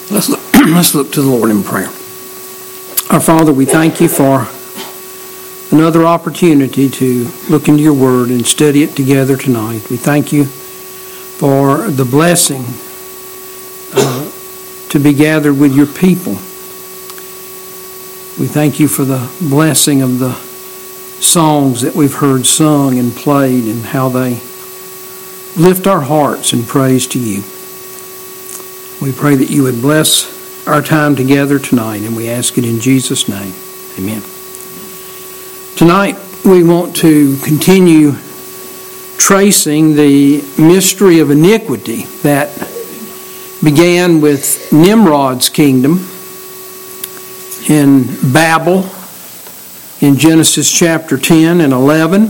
Let's look to the Lord in prayer. Our Father, we thank you for another opportunity to look into your word and study it together tonight. We thank you for the blessing to be gathered with your people. We thank you for the blessing of the songs that we've heard sung and played and how they lift our hearts in praise to you. We pray that you would bless our time together tonight, and we ask it in Jesus' name. Amen. Tonight we want to continue tracing the mystery of iniquity that began with Nimrod's kingdom in Babel in Genesis chapter 10 and 11.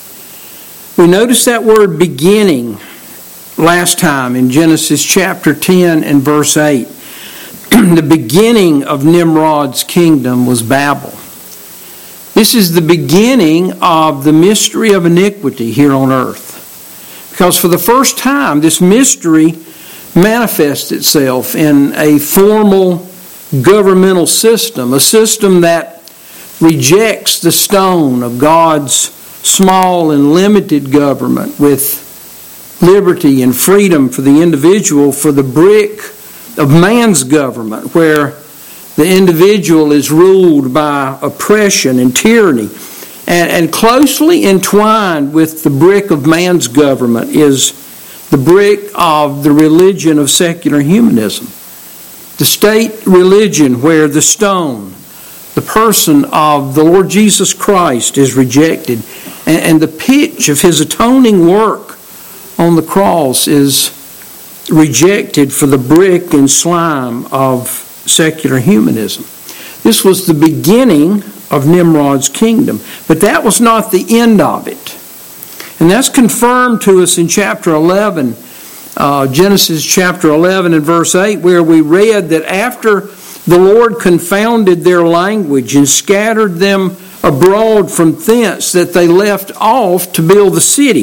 We noticed that word beginning last time in Genesis chapter 10 and verse 8. The beginning of Nimrod's kingdom was Babel. This is the beginning of the mystery of iniquity here on earth. Because for the first time, this mystery manifests itself in a formal governmental system, a system that rejects the stone of God's small and limited government with liberty and freedom for the individual, for the brick of man's government, where the individual is ruled by oppression and tyranny. And closely entwined with the brick of man's government is the brick of the religion of secular humanism. The state religion where the stone, the person of the Lord Jesus Christ, is rejected. And the pitch of his atoning work on the cross is rejected for the brick and slime of secular humanism. This was the beginning of Nimrod's kingdom. But that was not the end of it. And that's confirmed to us in chapter 11, Genesis chapter 11 and verse 8, where we read that after the Lord confounded their language and scattered them abroad from thence, that they left off to build the city.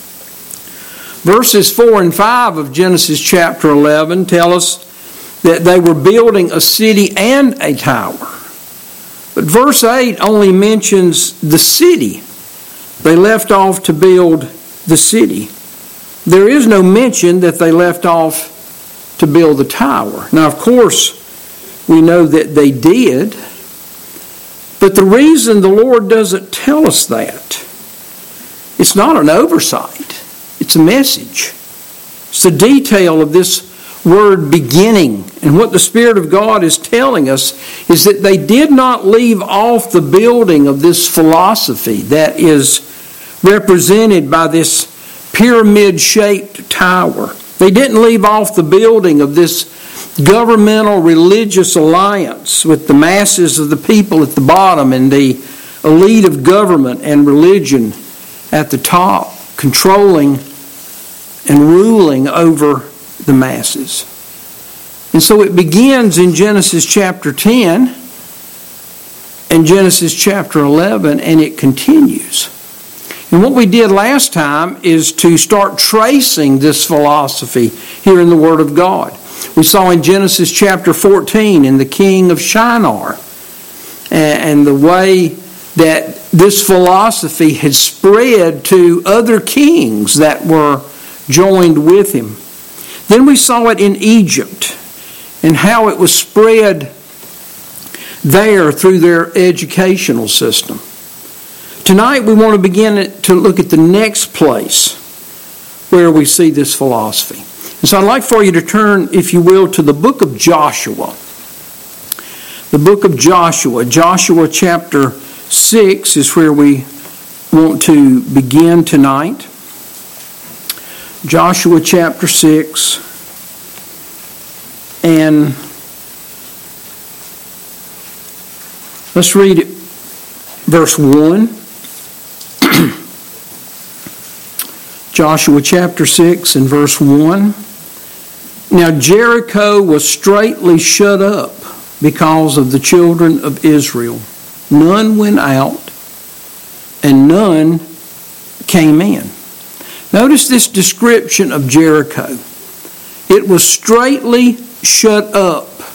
Verses 4 and 5 of Genesis chapter 11 tell us that they were building a city and a tower. But verse 8 only mentions the city. They left off to build the city. There is no mention that they left off to build the tower. Now, of course, we know that they did. But the reason the Lord doesn't tell us that, it's not an oversight. It's a message. It's the detail of this word beginning. And what the Spirit of God is telling us is that they did not leave off the building of this philosophy that is represented by this pyramid-shaped tower. They didn't leave off the building of this governmental religious alliance with the masses of the people at the bottom and the elite of government and religion at the top, controlling and ruling over the masses. And so it begins in Genesis chapter 10 and Genesis chapter 11, and it continues. And what we did last time is to start tracing this philosophy here in the Word of God. We saw in Genesis chapter 14 in the king of Shinar and the way that this philosophy had spread to other kings that were joined with him. Then we saw it in Egypt and how it was spread there through their educational system. Tonight we want to begin to look at the next place where we see this philosophy. And so I'd like for you to turn, if you will, to the book of Joshua. The book of Joshua. Joshua chapter 6 is where we want to begin tonight. Joshua chapter 6. And let's read it, verse 1. Joshua chapter 6 and verse 1. Now Jericho was straitly shut up because of the children of Israel. None went out, and none came in. Notice this description of Jericho. It was straitly shut up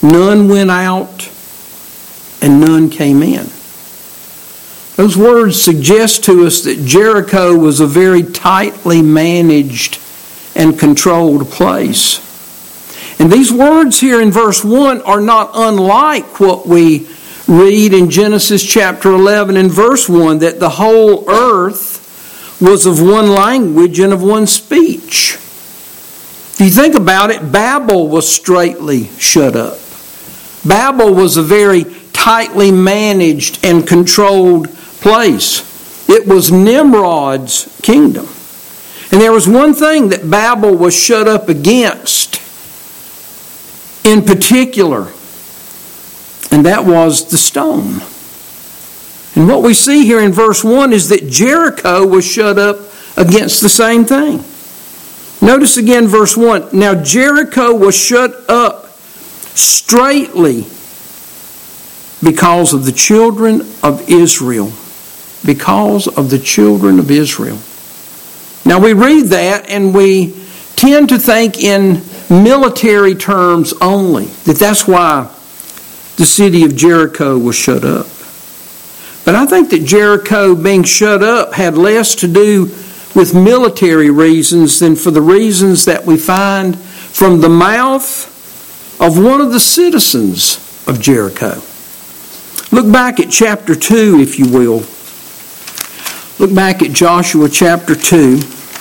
None went out, and none came in. Those words suggest to us that Jericho was a very tightly managed and controlled place. And these words here in verse 1 are not unlike what we read in Genesis chapter 11 and verse 1, that the whole earth was of one language and of one speech. If you think about it, Babel was straightly shut up. Babel was a very tightly managed and controlled place. It was Nimrod's kingdom. And there was one thing that Babel was shut up against in particular, and that was the stone. And what we see here in verse 1 is that Jericho was shut up against the same thing. Notice again verse 1. Now Jericho was shut up straightly because of the children of Israel. Because of the children of Israel. Now we read that and we tend to think in military terms only, that's why the city of Jericho was shut up. But I think that Jericho being shut up had less to do with military reasons than for the reasons that we find from the mouth of one of the citizens of Jericho. Look back at chapter 2, if you will. Look back at Joshua chapter 2.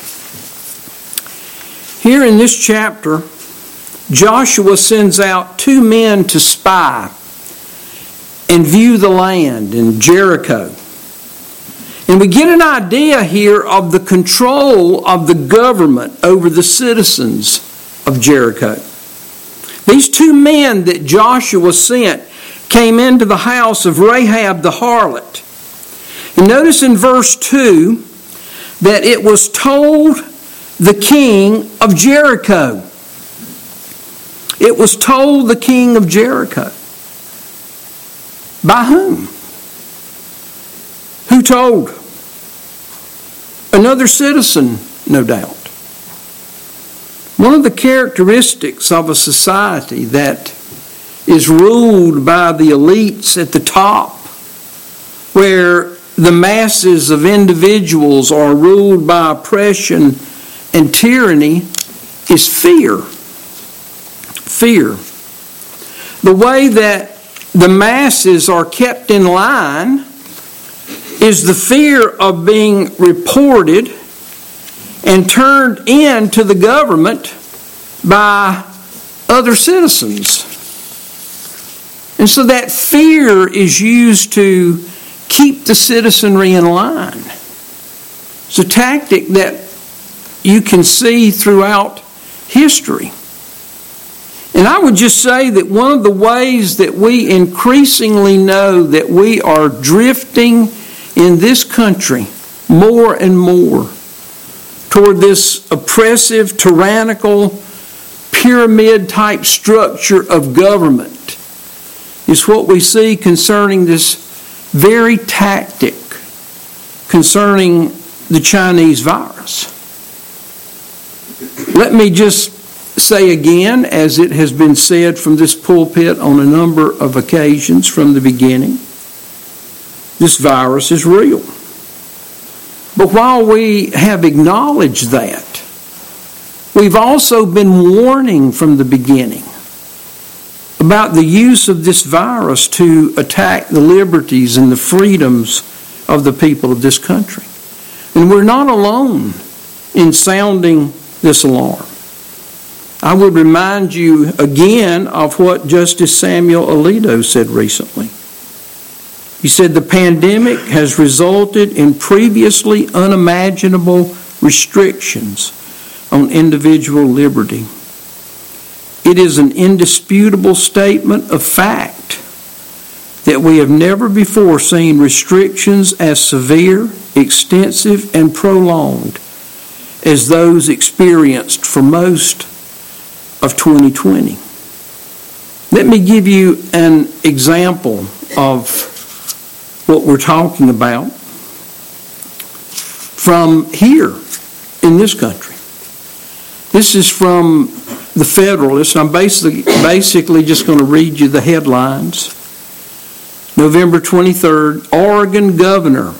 Here in this chapter, Joshua sends out 2 men to spy and view the land in Jericho. And we get an idea here of the control of the government over the citizens of Jericho. These 2 men that Joshua sent came into the house of Rahab the harlot. And notice in verse 2 that it was told the king of Jericho. It was told the king of Jericho. By whom? Who told? Another citizen, no doubt. One of the characteristics of a society that is ruled by the elites at the top, where the masses of individuals are ruled by oppression and tyranny, is fear. Fear. The way that the masses are kept in line is the fear of being reported and turned in to the government by other citizens. And so that fear is used to keep the citizenry in line. It's a tactic that you can see throughout history. And I would just say that one of the ways that we increasingly know that we are drifting in this country more and more toward this oppressive, tyrannical, pyramid-type structure of government is what we see concerning this very tactic concerning the Chinese virus. Let me just say again, as it has been said from this pulpit on a number of occasions from the beginning, this virus is real. But while we have acknowledged that, we've also been warning from the beginning about the use of this virus to attack the liberties and the freedoms of the people of this country. And we're not alone in sounding this alarm. I would remind you again of what Justice Samuel Alito said recently. He said the pandemic has resulted in previously unimaginable restrictions on individual liberty. It is an indisputable statement of fact that we have never before seen restrictions as severe, extensive, and prolonged as those experienced for most of 2020. Let me give you an example of what we're talking about from here in this country. This is from the Federalist. I'm basically just going to read you the headlines. November 23rd, Oregon governor,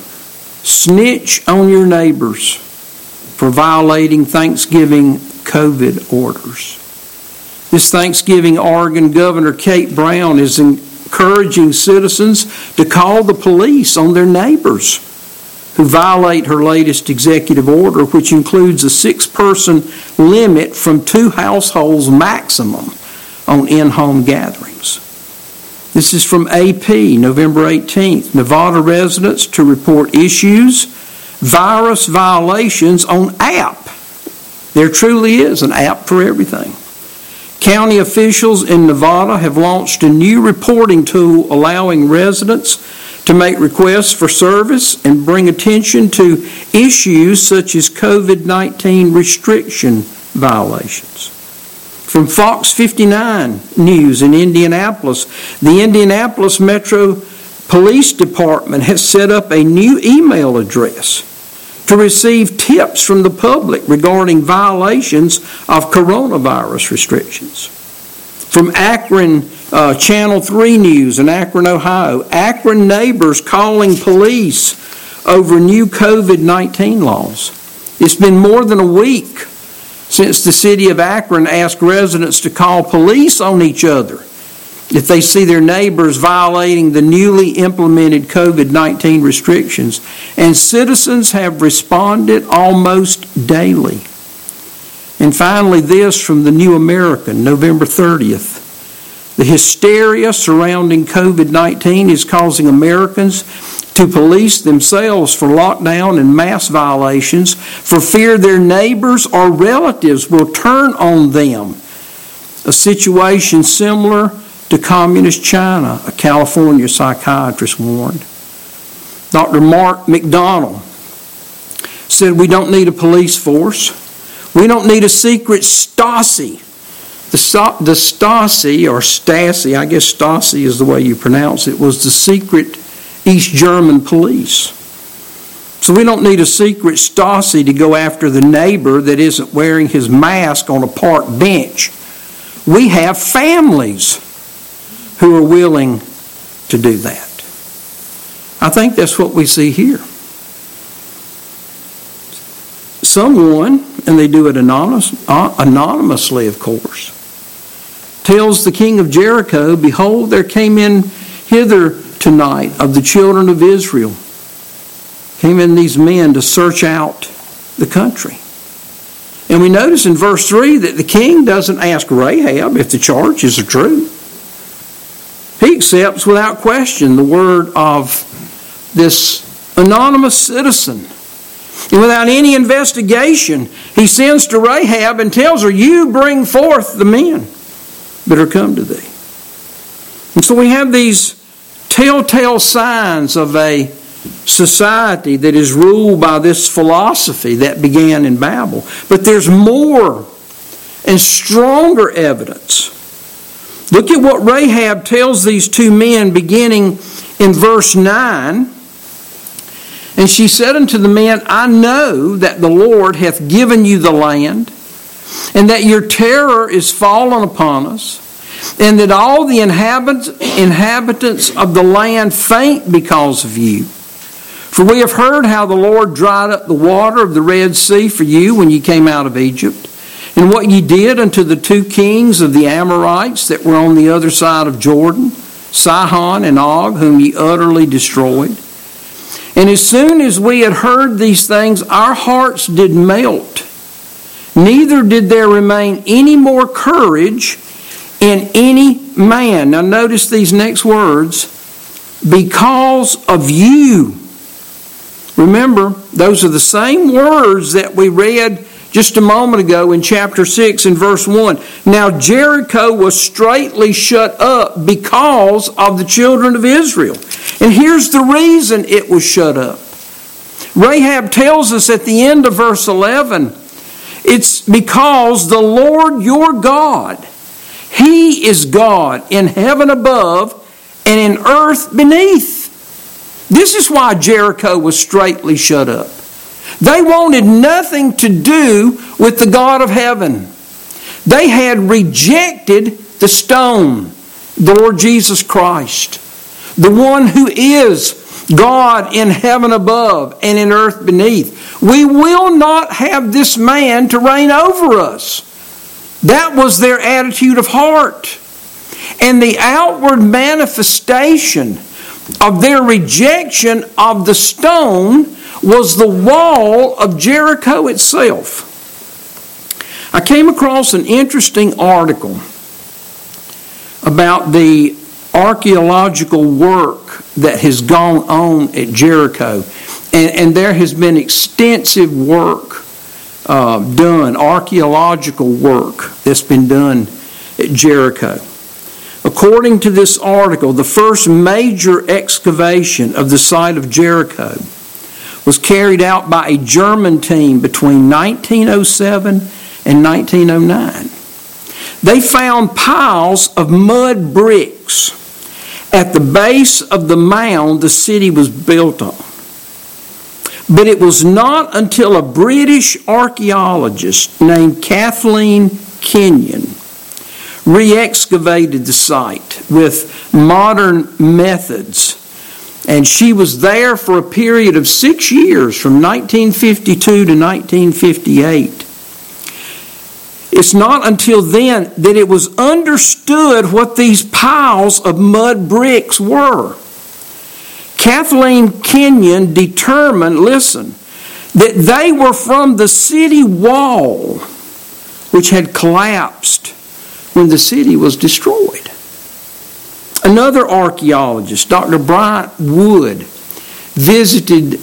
snitch on your neighbors for violating Thanksgiving COVID orders. This Thanksgiving, Oregon Governor Kate Brown is encouraging citizens to call the police on their neighbors who violate her latest executive order, which includes a 6-person limit from 2 households maximum on in-home gatherings. This is from AP, November 18th. Nevada residents to report issues, virus violations on app. There truly is an app for everything. County officials in Nevada have launched a new reporting tool allowing residents to make requests for service and bring attention to issues such as COVID-19 restriction violations. From Fox 59 News in Indianapolis, the Indianapolis Metro Police Department has set up a new email address to receive tips from the public regarding violations of coronavirus restrictions. From Akron, Channel 3 News in Akron, Ohio, Akron neighbors calling police over new COVID-19 laws. It's been more than a week since the city of Akron asked residents to call police on each other if they see their neighbors violating the newly implemented COVID-19 restrictions, and citizens have responded almost daily. And finally, this from the New American, November 30th. The hysteria surrounding COVID-19 is causing Americans to police themselves for lockdown and mask violations for fear their neighbors or relatives will turn on them. A situation similar to Communist China, a California psychiatrist warned. Dr. Mark McDonald said, "We don't need a police force. We don't need a secret Stasi." The Stasi, or Stasi, I guess Stasi is the way you pronounce it, was the secret East German police. So we don't need a secret Stasi to go after the neighbor that isn't wearing his mask on a park bench. We have families who are willing to do that. I think that's what we see here. Someone, and they do it anonymously, of course, tells the king of Jericho, "Behold, there came in hither tonight of the children of Israel." Came in these men to search out the country. And we notice in verse 3 that the king doesn't ask Rahab if the charges are true. He accepts without question the word of this anonymous citizen. And without any investigation, he sends to Rahab and tells her, "You bring forth the men that are come to thee." And so we have these telltale signs of a society that is ruled by this philosophy that began in Babel. But there's more and stronger evidence. Look at what Rahab tells these 2 men beginning in verse 9. "And she said unto the men, I know that the Lord hath given you the land, and that your terror is fallen upon us, and that all the inhabitants of the land faint because of you. For we have heard how the Lord dried up the water of the Red Sea for you when ye came out of Egypt, and what ye did unto the 2 kings of the Amorites that were on the other side of Jordan, Sihon and Og, whom ye utterly destroyed. And as soon as we had heard these things, our hearts did melt. Neither did there remain any more courage in any man." Now notice these next words. "Because of you." Remember, those are the same words that we read just a moment ago in chapter 6 and verse 1. "Now Jericho was straitly shut up because of the children of Israel." And here's the reason it was shut up. Rahab tells us at the end of verse 11, it's because the Lord your God, He is God in heaven above and in earth beneath. This is why Jericho was straitly shut up. They wanted nothing to do with the God of heaven. They had rejected the stone, the Lord Jesus Christ, the one who is God in heaven above and in earth beneath. We will not have this man to reign over us. That was their attitude of heart. And the outward manifestation of their rejection of the stone was the wall of Jericho itself. I came across an interesting article about the archaeological work that has gone on at Jericho. And there has been extensive work done, archaeological work that's been done at Jericho. According to this article, the first major excavation of the site of Jericho was carried out by a German team between 1907 and 1909. They found piles of mud bricks at the base of the mound the city was built on. But it was not until a British archaeologist named Kathleen Kenyon re-excavated the site with modern methods. And she was there for a period of 6 years, from 1952 to 1958. It's not until then that it was understood what these piles of mud bricks were. Kathleen Kenyon determined, listen, that they were from the city wall, which had collapsed when the city was destroyed. Another archaeologist, Dr. Bryant Wood, visited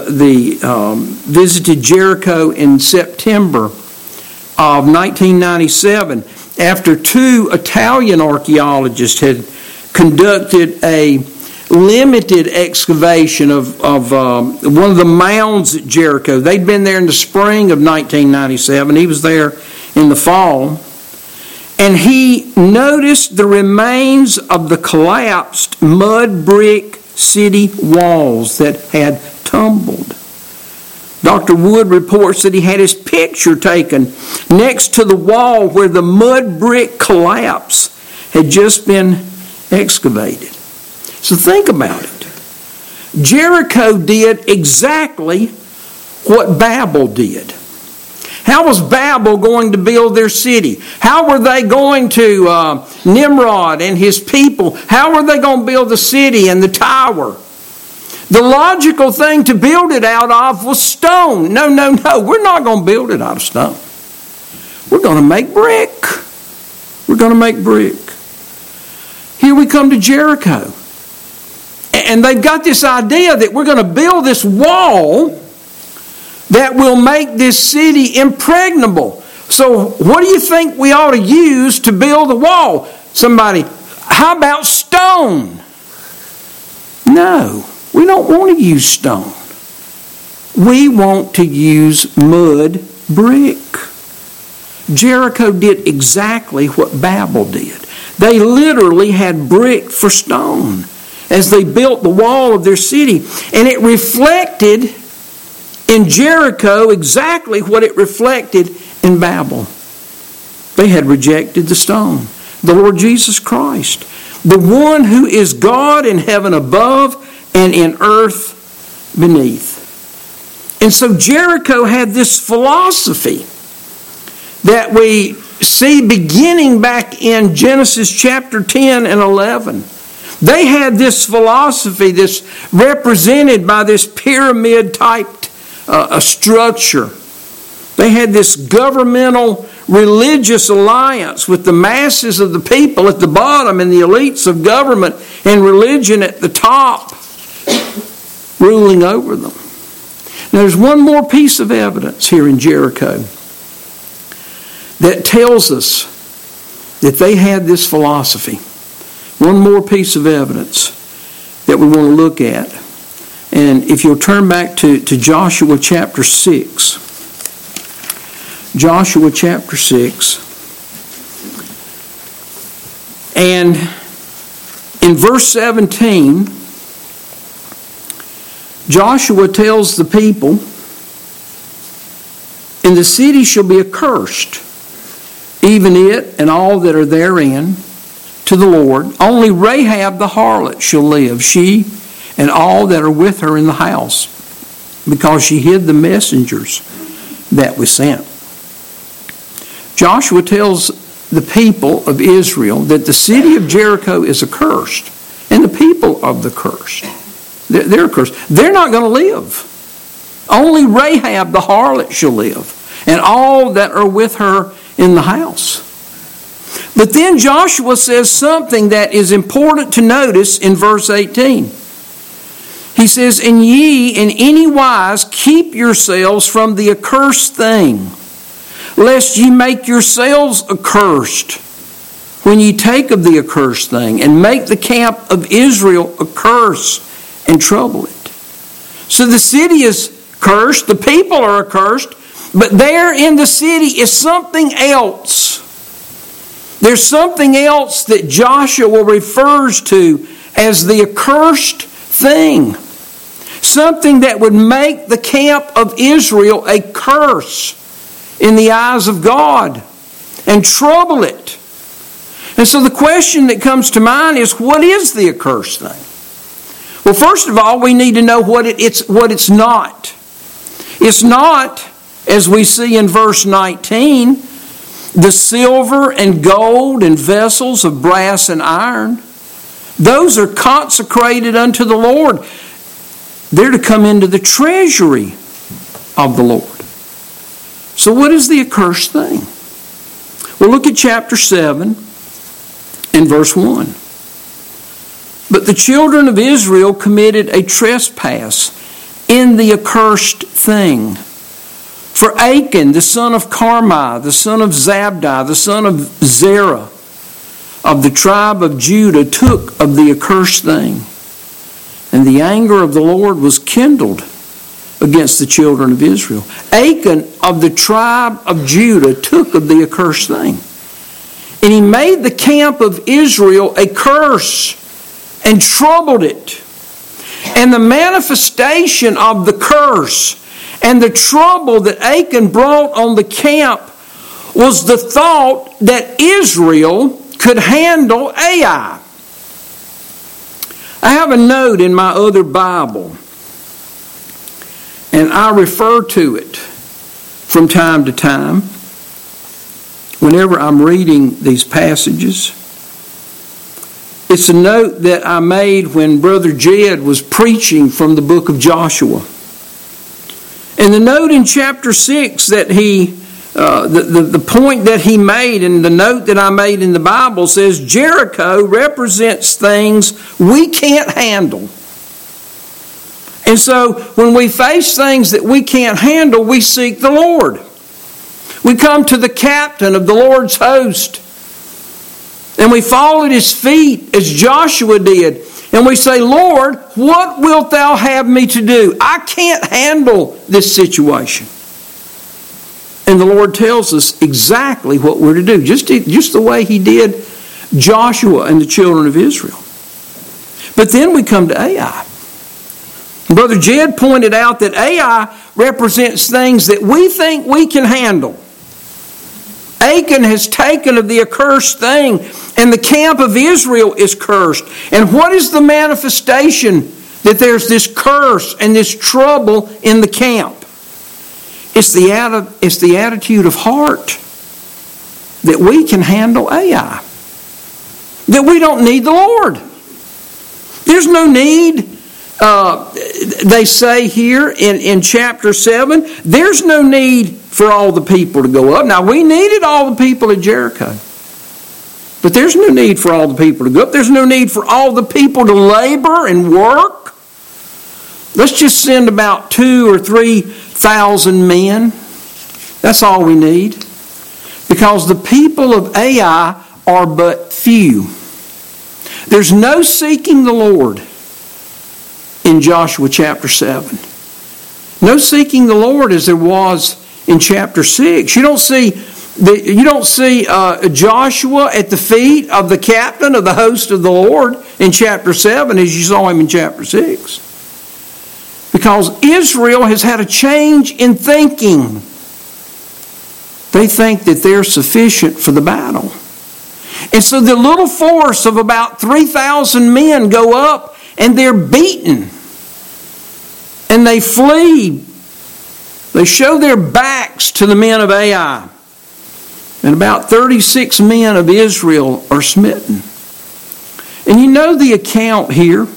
visited Jericho in September of 1997 after two Italian archaeologists had conducted a limited excavation of one of the mounds at Jericho. They'd been there in the spring of 1997. He was there in the fall. And he noticed the remains of the collapsed mud brick city walls that had tumbled. Dr. Wood reports that he had his picture taken next to the wall where the mud brick collapse had just been excavated. So think about it. Jericho did exactly what Babel did. How was Babel going to build their city? How were they going to, Nimrod and his people, how were they going to build the city and the tower? The logical thing to build it out of was stone. No, we're not going to build it out of stone. We're going to make brick. We're going to make brick. Here we come to Jericho. And they've got this idea that we're going to build this wall that will make this city impregnable. So what do you think we ought to use to build the wall? Somebody, how about stone? No, we don't want to use stone. We want to use mud brick. Jericho did exactly what Babel did. They literally had brick for stone as they built the wall of their city. And it reflected in Jericho exactly what it reflected in Babel. They had rejected the stone, the Lord Jesus Christ, the one who is God in heaven above and in earth beneath. And so Jericho had this philosophy that we see beginning back in Genesis chapter 10 and 11. They had this philosophy, this represented by this pyramid-type a structure. They had this governmental religious alliance with the masses of the people at the bottom and the elites of government and religion at the top ruling over them. Now there's one more piece of evidence here in Jericho that tells us that they had this philosophy. One more piece of evidence that we want to look at. And if you'll turn back to Joshua chapter 6. Joshua chapter 6. And in verse 17, Joshua tells the people, "And the city shall be accursed, even it and all that are therein, to the Lord. Only Rahab the harlot shall live, she and all that are with her in the house, because she hid the messengers that we sent. Joshua tells the people of Israel that the city of Jericho is accursed, and the people of the cursed, they're accursed. They're not going to live. Only Rahab the harlot shall live, and all that are with her in the house. But then Joshua says something that is important to notice in verse 18. He says, "And ye in any wise keep yourselves from the accursed thing, lest ye make yourselves accursed when ye take of the accursed thing, and make the camp of Israel a curse and trouble it." So the city is cursed, the people are accursed, but there in the city is something else. There's something else that Joshua refers to as the accursed thing. Something that would make the camp of Israel a curse in the eyes of God and trouble it. And so the question that comes to mind is, what is the accursed thing? Well, first of all, we need to know what it's not. It's not, as we see in verse 19, the silver and gold and vessels of brass and iron. Those are consecrated unto the Lord. They're to come into the treasury of the Lord. So what is the accursed thing? Well, look at chapter 7 and verse 1. "But the children of Israel committed a trespass in the accursed thing. For Achan, the son of Carmi, the son of Zabdi, the son of Zerah, of the tribe of Judah, took of the accursed thing. And the anger of the Lord was kindled against the children of Israel." Achan of the tribe of Judah took of the accursed thing. And he made the camp of Israel a curse and troubled it. And the manifestation of the curse and the trouble that Achan brought on the camp was the thought that Israel could handle Ai. I have a note in my other Bible, and I refer to it from time to time whenever I'm reading these passages. It's a note that I made when Brother Jed was preaching from the book of Joshua. And the note in chapter 6 that the point that he made, and the note that I made in the Bible says, Jericho represents things we can't handle. And so when we face things that we can't handle, we seek the Lord. We come to the captain of the Lord's host, and we fall at his feet as Joshua did. And we say, "Lord, what wilt thou have me to do? I can't handle this situation." And the Lord tells us exactly what we're to do, just the way he did Joshua and the children of Israel. But then we come to Ai. Brother Jed pointed out that Ai represents things that we think we can handle. Achan has taken of the accursed thing, and the camp of Israel is cursed. And what is the manifestation that there's this curse and this trouble in the camp? It's the attitude of heart that we can handle Ai. That we don't need the Lord. There's no need, they say here in chapter 7, there's no need for all the people to go up. Now, we needed all the people at Jericho. But there's no need for all the people to go up. There's no need for all the people to labor and work. Let's just send about 2,000 or 3,000 men. That's all we need. Because the people of Ai are but few. There's no seeking the Lord in Joshua chapter 7. No seeking the Lord as there was in chapter 6. You don't see Joshua at the feet of the captain of the host of the Lord in chapter 7 as you saw him in chapter 6. Because Israel has had a change in thinking. They think that they're sufficient for the battle. And so the little force of about 3,000 men go up and they're beaten. And they flee. They show their backs to the men of Ai. And about 36 men of Israel are smitten. And you know the account here.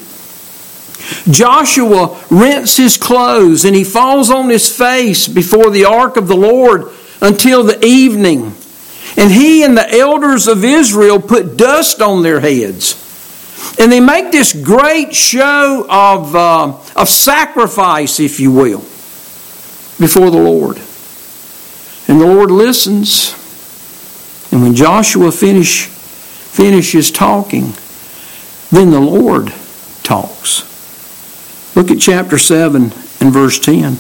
Joshua rents his clothes and he falls on his face before the ark of the Lord until the evening. And he and the elders of Israel put dust on their heads. And they make this great show of sacrifice, if you will, before the Lord. And the Lord listens. And when Joshua finishes talking, then the Lord talks. Look at chapter 7 and verse 10.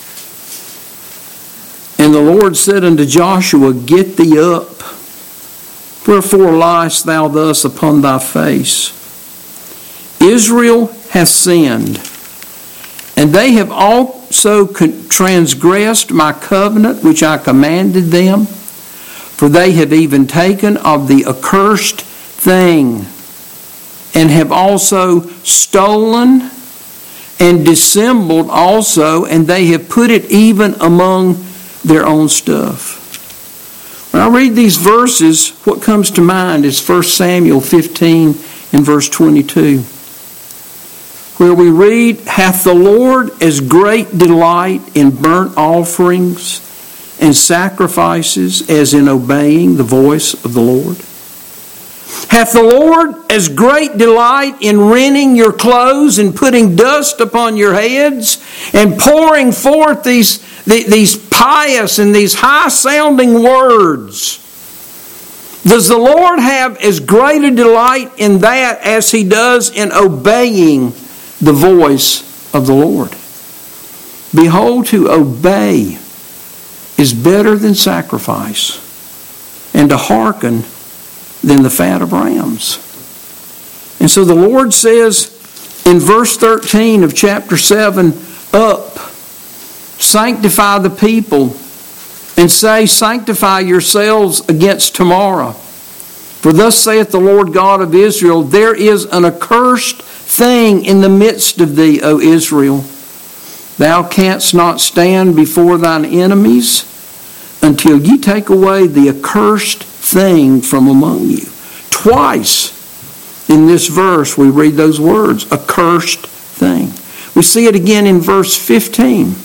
And the Lord said unto Joshua, Get thee up. Wherefore liest thou thus upon thy face? Israel hath sinned, and they have also transgressed my covenant which I commanded them. For they have even taken of the accursed thing, and have also stolen and dissembled also, and they have put it even among their own stuff. When I read these verses, what comes to mind is 1 Samuel 15 and verse 22, where we read, Hath the Lord as great delight in burnt offerings and sacrifices as in obeying the voice of the Lord? Hath the Lord as great delight in rending your clothes and putting dust upon your heads and pouring forth these pious and these high-sounding words? Does the Lord have as great a delight in that as He does in obeying the voice of the Lord? Behold, to obey is better than sacrifice, and to hearken than the fat of rams. And so the Lord says in verse 13 of chapter 7, Up, sanctify the people, and say, Sanctify yourselves against tomorrow. For thus saith the Lord God of Israel, There is an accursed thing in the midst of thee, O Israel. Thou canst not stand before thine enemies until ye take away the accursed thing from among you. Twice in this verse we read those words, accursed thing. We see it again in verse 15.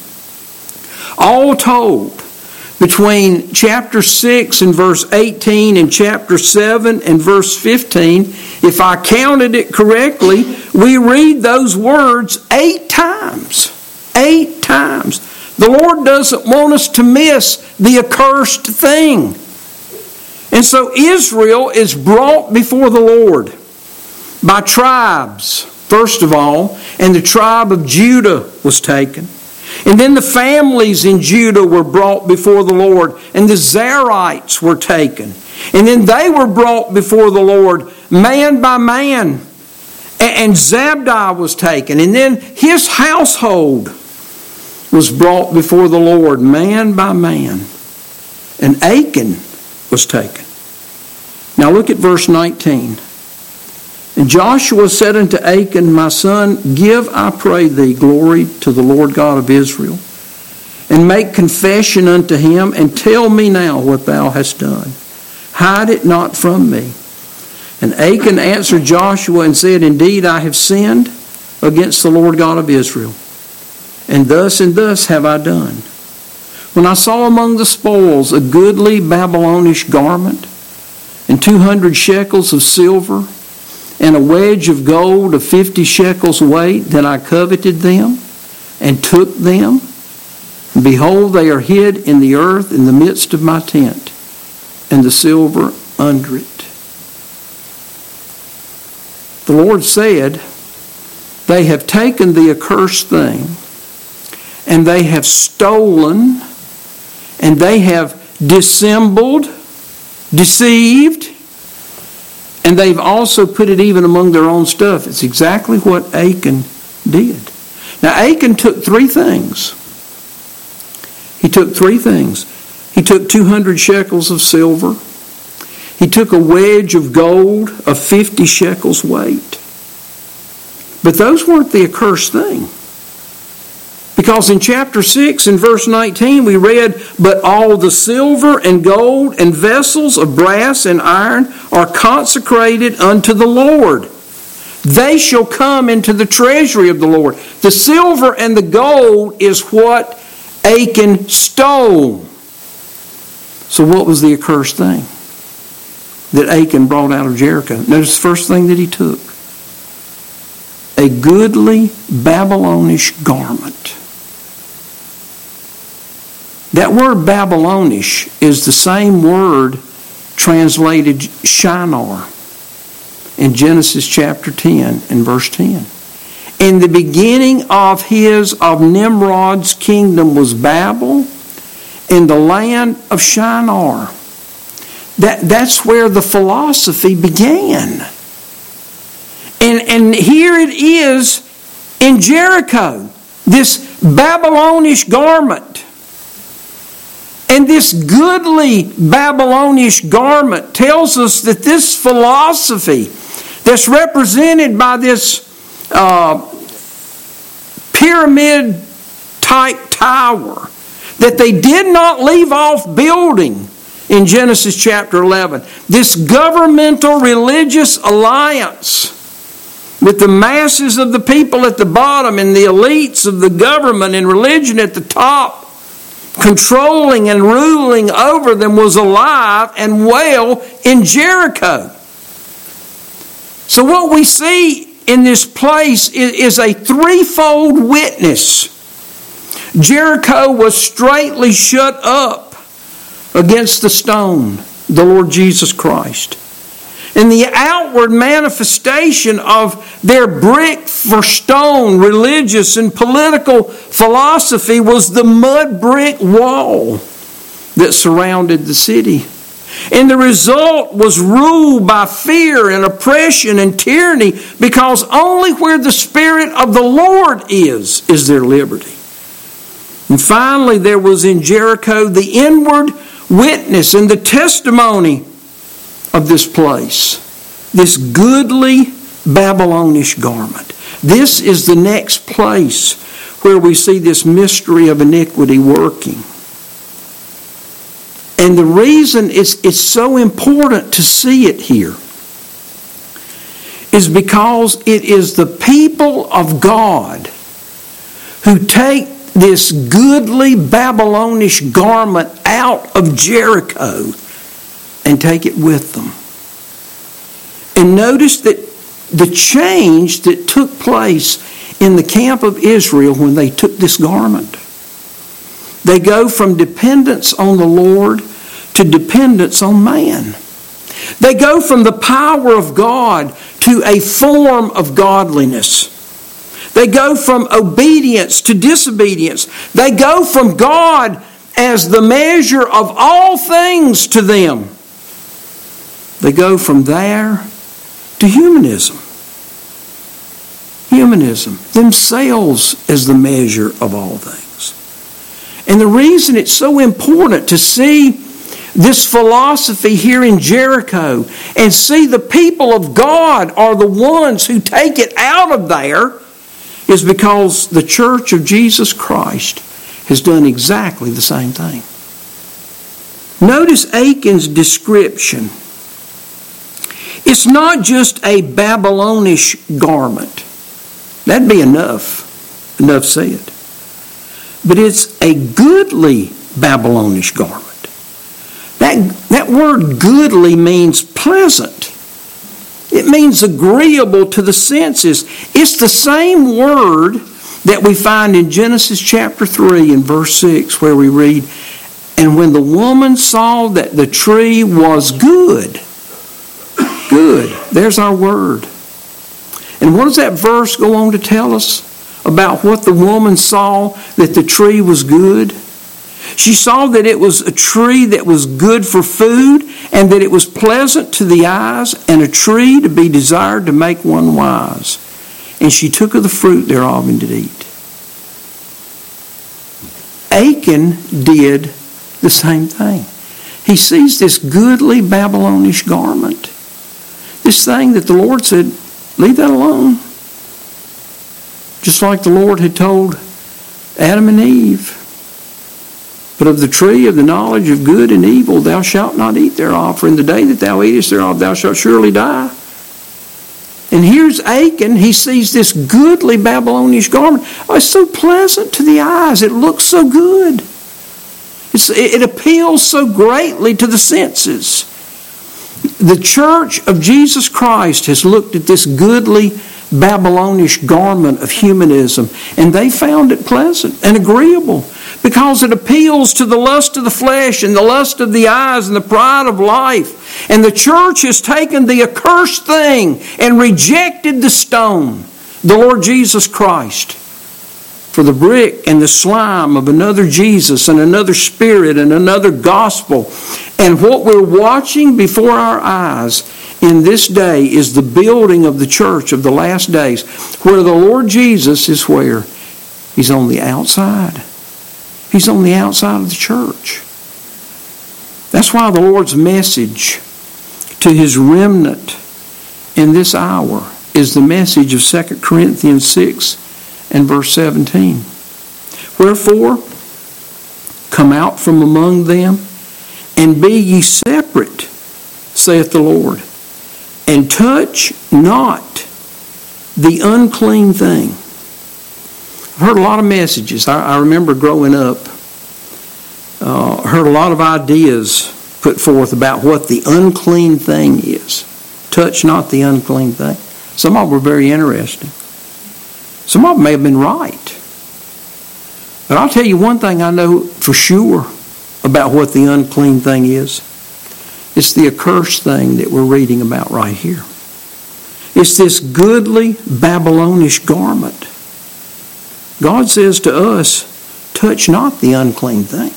All told, between chapter 6 and verse 18 and chapter 7 and verse 15, if I counted it correctly, we read those words 8 times. 8 times. The Lord doesn't want us to miss the accursed thing. And so Israel is brought before the Lord by tribes, first of all, and the tribe of Judah was taken. And then the families in Judah were brought before the Lord, and the Zerites were taken. And then they were brought before the Lord, man by man. And Zabdi was taken. And then his household was brought before the Lord, man by man. And Achan was taken. Now look at verse 19. And Joshua said unto Achan, My son, give, I pray thee, glory to the Lord God of Israel, and make confession unto him, and tell me now what thou hast done. Hide it not from me. And Achan answered Joshua and said, Indeed, I have sinned against the Lord God of Israel, and thus have I done. When I saw among the spoils a goodly Babylonish garment, and 200 shekels of silver, and a wedge of gold of 50 shekels weight, then I coveted them, and took them. And behold, they are hid in the earth in the midst of my tent, and the silver under it. The Lord said, They have taken the accursed thing, and they have stolen, and they have dissembled, deceived, and they've also put it even among their own stuff. It's exactly what Achan did. Now Achan took 3 things. He took 3 things. He took 200 shekels of silver. He took a wedge of gold of 50 shekels weight. But those weren't the accursed thing. Because in chapter 6 and verse 19 we read, "But all the silver and gold and vessels of brass and iron are consecrated unto the Lord. They shall come into the treasury of the Lord." The silver and the gold is what Achan stole. So what was the accursed thing that Achan brought out of Jericho? Notice the first thing that he took. A goodly Babylonish garment. That word Babylonish is the same word translated Shinar in Genesis chapter 10 and verse 10. In the beginning of Nimrod's kingdom was Babel, in the land of Shinar. That's where the philosophy began. And here it is in Jericho, this Babylonish garment. And this goodly Babylonish garment tells us that this philosophy that's represented by this pyramid-type tower that they did not leave off building in Genesis chapter 11. This governmental religious alliance with the masses of the people at the bottom and the elites of the government and religion at the top, controlling and ruling over them, was alive and well in Jericho. So what we see in this place is a threefold witness. Jericho was straitly shut up against the stone, the Lord Jesus Christ. And the outward manifestation of their brick for stone religious and political philosophy was the mud brick wall that surrounded the city. And the result was ruled by fear and oppression and tyranny, because only where the Spirit of the Lord is there liberty. And finally, there was in Jericho the inward witness and the testimony of this place, this goodly Babylonish garment. This is the next place where we see this mystery of iniquity working. And the reason it's so important to see it here is because it is the people of God who take this goodly Babylonish garment out of Jericho and take it with them. And notice that the change that took place in the camp of Israel when they took this garment. They go from dependence on the Lord to dependence on man. They go from the power of God to a form of godliness. They go from obedience to disobedience. They go from God as the measure of all things to them. They go from there to humanism. Humanism, themselves as the measure of all things. And the reason it's so important to see this philosophy here in Jericho and see the people of God are the ones who take it out of there is because the Church of Jesus Christ has done exactly the same thing. Notice Achan's description. It's not just a Babylonish garment. That'd be enough said. But it's a goodly Babylonish garment. That word goodly means pleasant. It means agreeable to the senses. It's the same word that we find in Genesis chapter 3 and verse 6 where we read, "And when the woman saw that the tree was good." Good. There's our word. And what does that verse go on to tell us about what the woman saw that the tree was good? She saw that it was a tree that was good for food and that it was pleasant to the eyes and a tree to be desired to make one wise. And she took of the fruit thereof and did eat. Achan did the same thing. He sees this goodly Babylonish garment. This thing that the Lord said, leave that alone. Just like the Lord had told Adam and Eve. But of the tree of the knowledge of good and evil thou shalt not eat thereof, for in the day that thou eatest thereof thou shalt surely die. And here's Achan. He sees this goodly Babylonish garment. Oh, it's so pleasant to the eyes. It looks so good. It appeals so greatly to the senses. The church of Jesus Christ has looked at this goodly Babylonish garment of humanism, and they found it pleasant and agreeable because it appeals to the lust of the flesh and the lust of the eyes and the pride of life. And the church has taken the accursed thing and rejected the stone, the Lord Jesus Christ, for the brick and the slime of another Jesus and another spirit and another gospel. And what we're watching before our eyes in this day is the building of the church of the last days, where the Lord Jesus is where? He's on the outside. He's on the outside of the church. That's why the Lord's message to His remnant in this hour is the message of 2 Corinthians 6 and verse 17. Wherefore, come out from among them, and be ye separate, saith the Lord, and touch not the unclean thing. I've heard a lot of messages. I remember growing up, heard a lot of ideas put forth about what the unclean thing is. Touch not the unclean thing. Some of them were very interesting. Some of them may have been right. But I'll tell you one thing I know for sure about what the unclean thing is. It's the accursed thing that we're reading about right here. It's this goodly Babylonish garment. God says to us, touch not the unclean thing,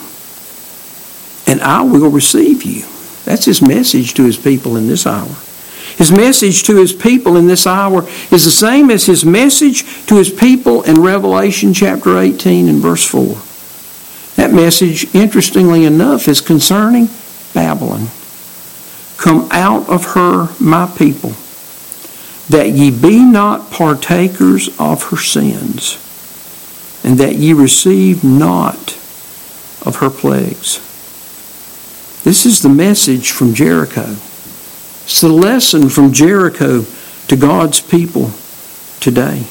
and I will receive you. That's His message to His people in this hour. His message to His people in this hour is the same as His message to His people in Revelation chapter 18 and verse 4. That message, interestingly enough, is concerning Babylon. Come out of her, my people, that ye be not partakers of her sins, and that ye receive not of her plagues. This is the message from Jericho. It's the lesson from Jericho to God's people today.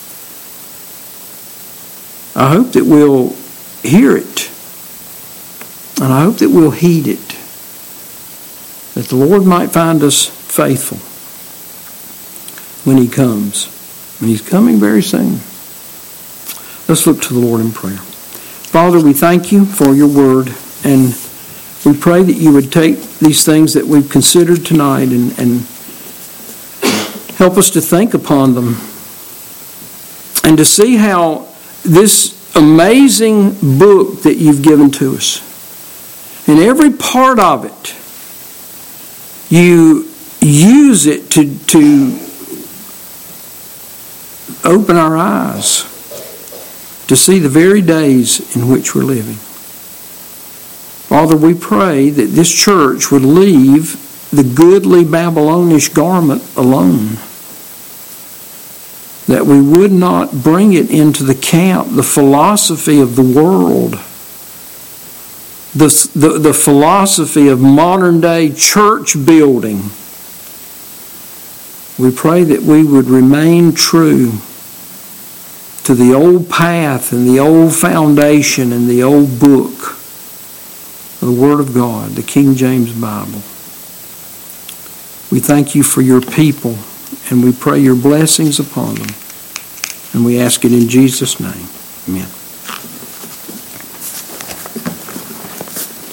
I hope that we'll hear it, and I hope that we'll heed it, that the Lord might find us faithful when He comes. And He's coming very soon. Let's look to the Lord in prayer. Father, we thank You for Your word, and we pray that You would take these things that we've considered tonight and help us to think upon them and to see how this amazing book that You've given to us, in every part of it, You use it to open our eyes to see the very days in which we're living. Father, we pray that this church would leave the goodly Babylonish garment alone, that we would not bring it into the camp, the philosophy of the world, the philosophy of modern day church building. We pray that we would remain true to the old path and the old foundation and the old book of the Word of God, the King James Bible. We thank You for Your people, and we pray Your blessings upon them. And we ask it in Jesus' name. Amen.